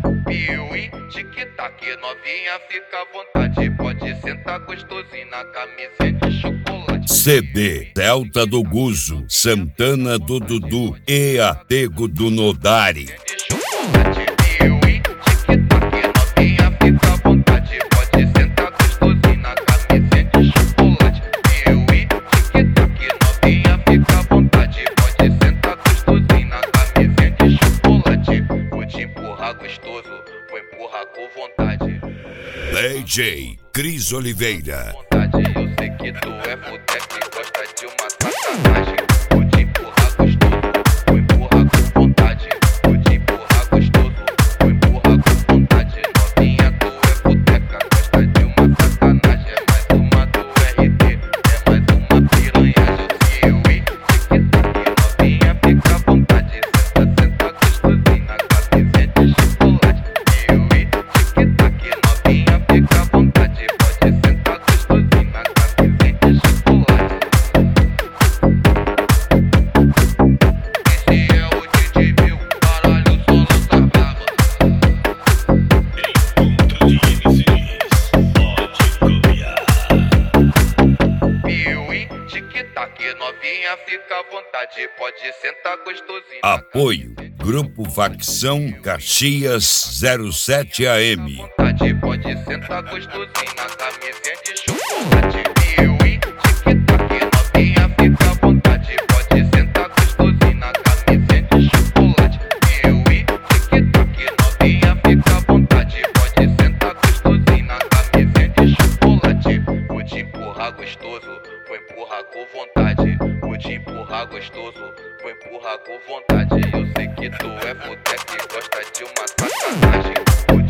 Piuí, tic-tac, novinha, fica à vontade. Pode sentar gostosinho na camisinha de chocolate. CD Delta do Guzo, Santana do Dudu e Apego do Nodari. Piuí, tic-tac, novinha, fica à vontade. Pode sentar gostosinho na camisinha de chocolate. Piuí, tic-tac, novinha, fica à vontade. Pode sentar gostosinho na camisinha de chocolate. Vou te empurrar gostoso, vou empurrar com vontade. DJ Cris Oliveira. Eu sei que tu é futeca e gosta de uma sacanagem. Vou te empurrar gostoso, vou empurrar com vontade. Vou te empurrar gostoso, vou empurrar com vontade. Novinha, tu é futeca, gosta de uma sacanagem. É mais uma do RT, é mais uma piranhagem. Piuí, tic-tac, novinha, fica à vontade. Senta, senta gostosinho na camisinha de chocolate. Piuí, tic-tac, novinha, fica à vontade. Pode sentar gostosinho na camisinha de chocolate. Esse é o DJ Bill, caralho, o solo tá bravo. Piuí, tic-tac, novinha, fica à vontade. Pode sentar gostosinho na Apoio Grupo Facção Caxias 07 AM. vontade. Pode sentar gostosinho na camisinha de chocolate. Piuí, tic-tac, novinha, fica à vontade. Pode sentar gostosinho na camisinha de chocolate. Piuí, tic-tac, novinha, fica à vontade. Pode sentar gostosinho na camisinha de chocolate. Vou te empurrar gostoso, vou empurrar com vontade. Vou te empurrar gostoso, vou empurrar com vontade. Eu sei que tu é futeca e gosta de uma sacanagem. Vou